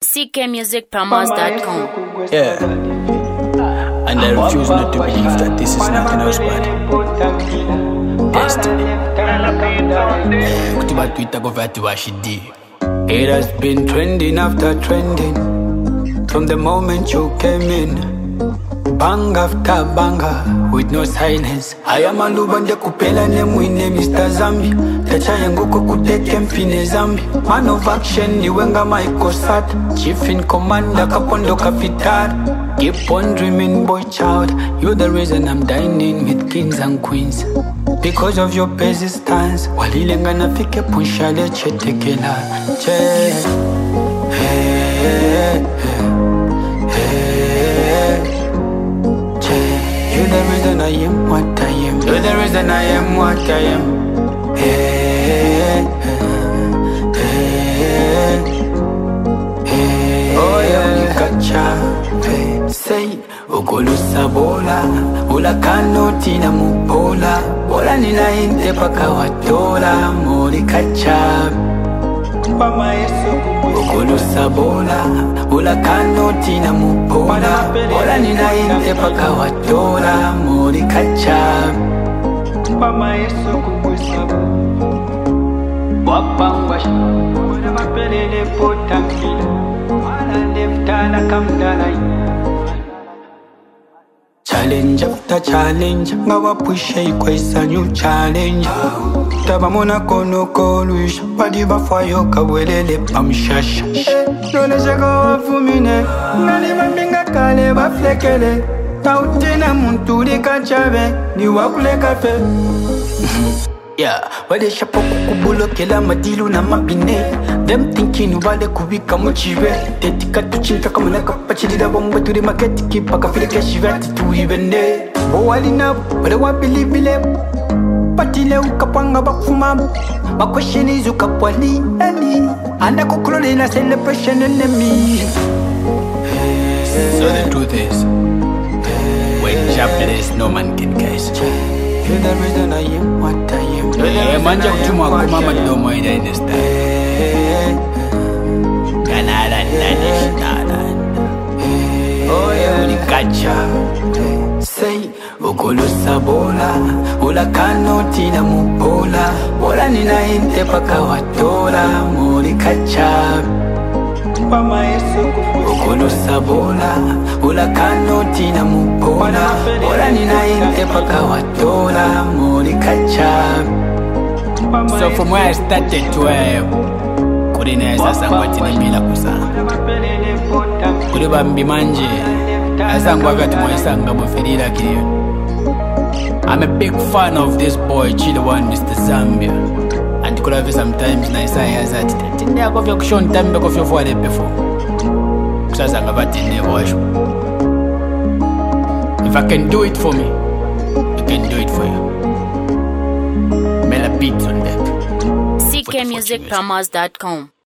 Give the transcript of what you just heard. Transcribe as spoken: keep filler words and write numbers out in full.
C K music promos dot com. Yeah. And I refuse not to believe that this is nothing else but destiny. Eh, kutuba Twitter go vati washidi. It has been trending after trending from the moment you came in. Bang after banger with no silence. I am a lubande kupela ne mwine Mister Zambi. Tacha yanguko kuteke mfine Zambi. Man of action ni wenga Michael Sat. Chief in commander kapondo kapitar. Keep on dreaming boy child. You're the reason I'm dining with kings and queens. Because of your persistence. Walilenga nafike punshale chetekela. Che Hey, hey, hey. You're the reason I am what I am. You're the reason I am what I am. Hey, hey, hey, hey. Oh yeah, gotcha. Hey, say, Ugolu sabola, ula kanoti na mubola, bola nina inte paka watola, mori kacha. Ugolu sabola, ula kanoti na mubola, bola nina inte paka watola, mori kacha. Mama yesu kukusabu, wapangwash, wana mapelele potamila, wala neftala kamdalai. Challenge after challenge, ngawa pushe ikwesa new challenge. Tabamona kono kolush, padi bafayo kawelele pamshash. Dole shaka wafumine, ngali mambinga kale baflekele. Tautena munturi kachabe, ni wakule kafe. Yeah, wale shapo kukubulo kela madilu na mabine. Them thinking wale kubika mochiwe. Tetika tuchinta kama naka pachilida bomba turi maketi kipa kafile keshivati tuivende. Bo wali na wale wabilibile. Patile ukapanga bakfuma. Bakwesheni zukapwali eni. Anda kukulole na celebration enemy. So the truth is, when jobless, no man can guess. You're the reason I am what I am. Yeah, manja kutumwa kwa mama domo ida in this time. Canada, Canada. Oh yeah, unikacha. Say, Ugolu sabola, ula kanoti na mubola, bola nina inte paka watola, mori kacha. Ugolu sabola, ula kanoti na mubola, bola nina inte paka watola, mori kacha. So from where I started to where Kurina sasangwati na mila kusana Kuriba mbimanje Asangwa vyatu mwaisanga mwaferila kilio. I'm a big fan of this boy Chile one Mister Zambia. And kulavi sometimes na isa ya zati Tinde ya kofya kushon tambe kofya fuwade before Kusasanga vati ne washu. If I can do it for me, you can do it for you. Mela beats on that. C K music promos dot com.